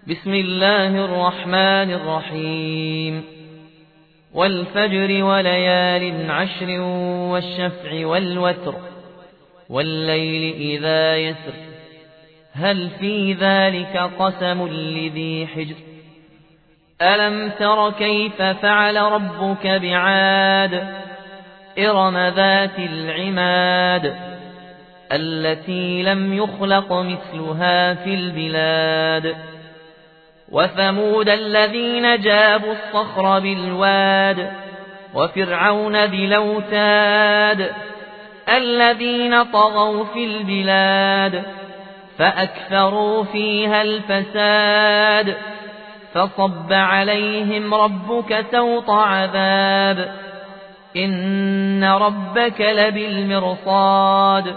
بسم الله الرحمن الرحيم والفجر وليال عشر والشفع والوتر والليل إذا يسر هل في ذلك قسم لذي حجر ألم تر كيف فعل ربك بعاد إرم ذات العماد التي لم يخلق مثلها في البلاد وثمود الذين جابوا الصخر بالواد وفرعون ذي الأوتاد الذين طغوا في البلاد فأكثروا فيها الفساد فصب عليهم ربك سوط عذاب إن ربك لبالمرصاد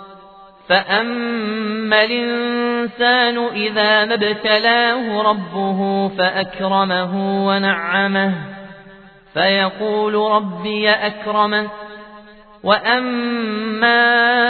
فأما الإنسان إذا ما ابتلاه ربه فأكرمه ونعمه فيقول ربي أكرمن وأما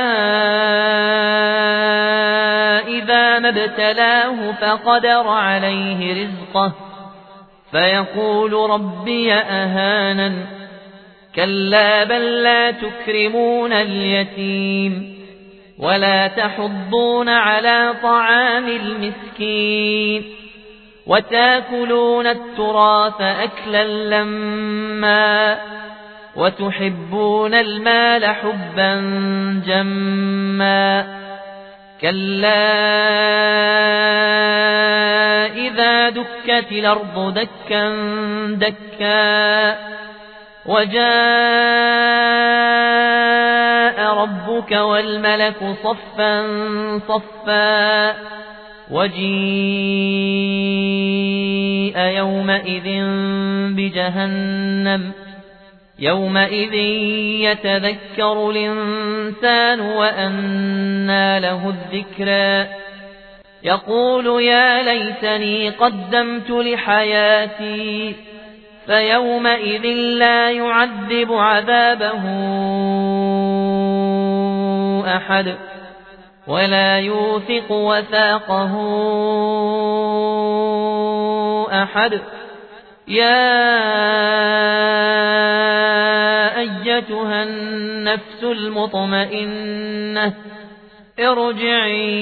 إذا ما ابتلاه فقدر عليه رزقه فيقول ربي أهانن كلا بل لا تكرمون اليتيم ولا تحضون على طعام المسكين وتاكلون التراث أكلا لما وتحبون المال حبا جما كلا إذا دكت الأرض دكا دكا وجاء ربك والملك صفا صفا وجيء يومئذ بجهنم يومئذ يتذكر الإنسان وأنى له الذكرى يقول يا ليتني قدمت لحياتي فيومئذ لا يعذب عذابه أحد ولا يوثق وثاقه أحد يا أيتها النفس المطمئنة ارجعي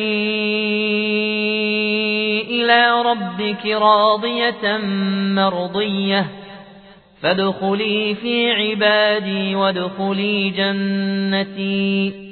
إلى ربك راضية مرضية فادخلي في عبادي وادخلي جنتي